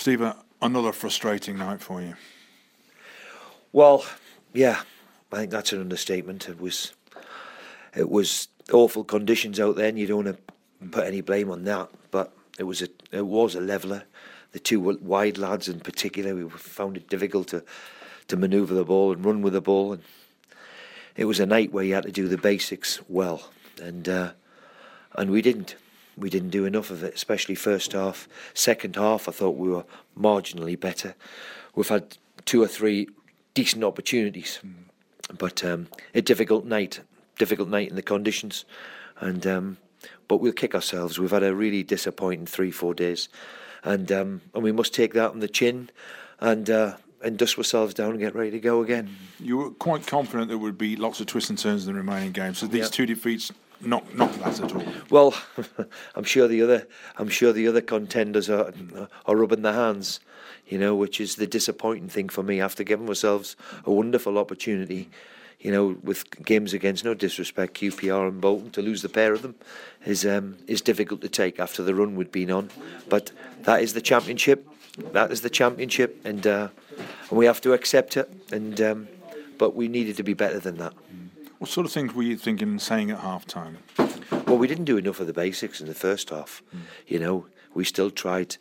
Steve, another frustrating night for you. Well, yeah, I think that's an understatement. It was awful conditions out there, and you don't want to put any blame on that. But it was a leveller. The two wide lads in particular, we found it difficult to manoeuvre the ball and run with the ball. And it was a night where you had to do the basics well, and we didn't. We didn't do enough of it, especially first half. Second half, I thought we were marginally better. We've had 2 or 3 decent opportunities, but a difficult night in the conditions, and but we'll kick ourselves. We've had a really disappointing 3-4 days, and we must take that on the chin, and dust ourselves down and get ready to go again. You were quite confident there would be lots of twists and turns in the remaining games. So these 2 defeats, not that at all. Well, I'm sure the other contenders are rubbing their hands, which is the disappointing thing for me after giving ourselves a wonderful opportunity. With games against, no disrespect, QPR and Bolton, to lose the pair of them is difficult to take after the run we'd been on. But that is the championship. And we have to accept it. And but we needed to be better than that. What sort of things were you thinking and saying at half time? Well, we didn't do enough of the basics in the first half. We still tried.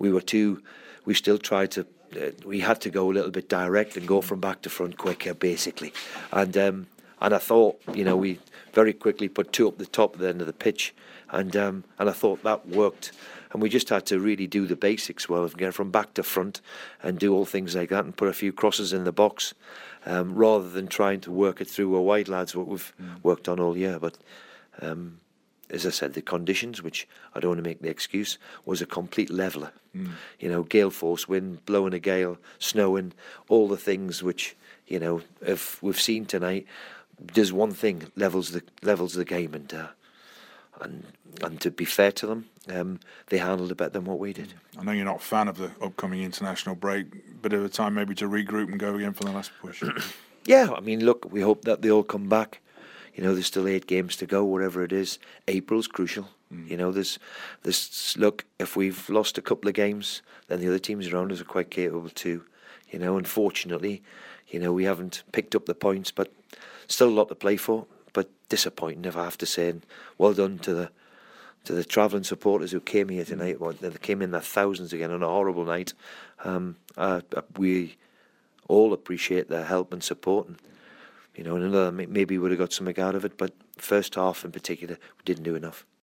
We had to go a little bit direct and go from back to front quicker, basically. And I thought, we very quickly put 2 up the top of the end of the pitch, and I thought that worked. And we just had to really do the basics well, get from back to front and do all things like that and put a few crosses in the box, rather than trying to work it through our wide lads, what we've worked on all year. But as I said, the conditions, which I don't want to make the excuse, was a complete leveller. Gale force wind, blowing a gale, snowing, all the things which, if we've seen tonight, there's one thing, levels the game, and to be fair to them, they handled it better than what we did. I know you're not a fan of the upcoming international break, bit of a time maybe to regroup and go again for the last push. Yeah, look, we hope that they all come back. There's still 8 games to go, whatever it is. April's crucial. There's look, if we've lost a couple of games, then the other teams around us are quite capable too. Unfortunately, we haven't picked up the points, but still a lot to play for. But disappointing, if I have to say. And well done to the travelling supporters who came here tonight. They came in their thousands again on a horrible night. We all appreciate their help and support. And, maybe would have got something out of it, but first half in particular, we didn't do enough.